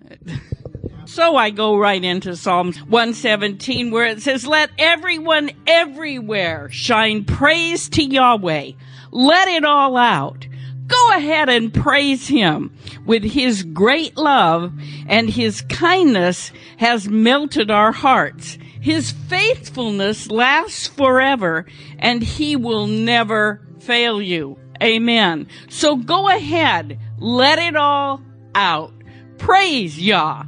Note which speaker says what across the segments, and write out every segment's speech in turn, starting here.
Speaker 1: So I go right into Psalm 117 where it says, let everyone everywhere shine praise to Yahweh. Let it all out. Go ahead and praise him with his great love, and his kindness has melted our hearts. His faithfulness lasts forever, and he will never fail you. Amen. So go ahead. Let it all out. Praise Yah.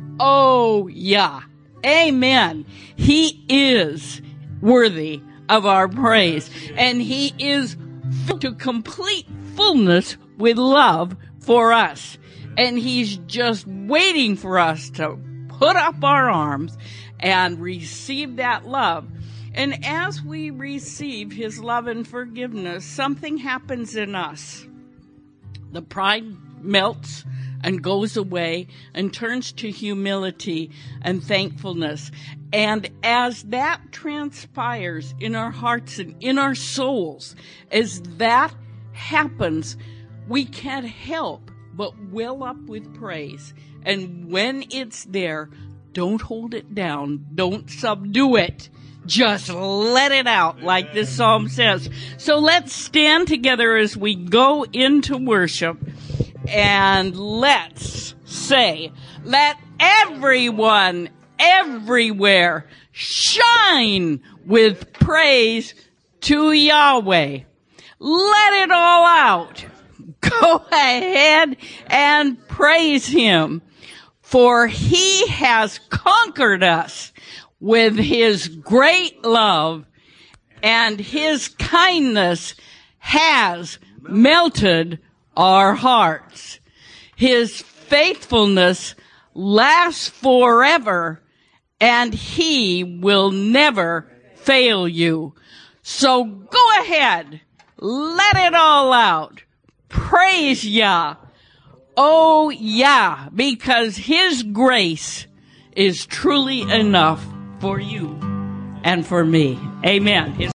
Speaker 1: Oh, Yah. Amen. He is worthy of our praise, and he is to complete fullness with love for us. And he's just waiting for us to put up our arms and receive that love. And as we receive his love and forgiveness, something happens in us. The pride melts and goes away and turns to humility and thankfulness. And as that transpires in our hearts and in our souls, as that happens, we can't help but well up with praise. And when it's there, don't hold it down. Don't subdue it. Just let it out, like this psalm says. So let's stand together as we go into worship, and let's say, let everyone everywhere shine with praise to Yahweh. Let it all out. Go ahead and praise him, for he has conquered us with his great love, and his kindness has melted our hearts. His faithfulness lasts forever, and he will never fail you. So go ahead, let it all out. Praise Yah. Oh, Yah, because his grace is truly enough for you and for me. Amen.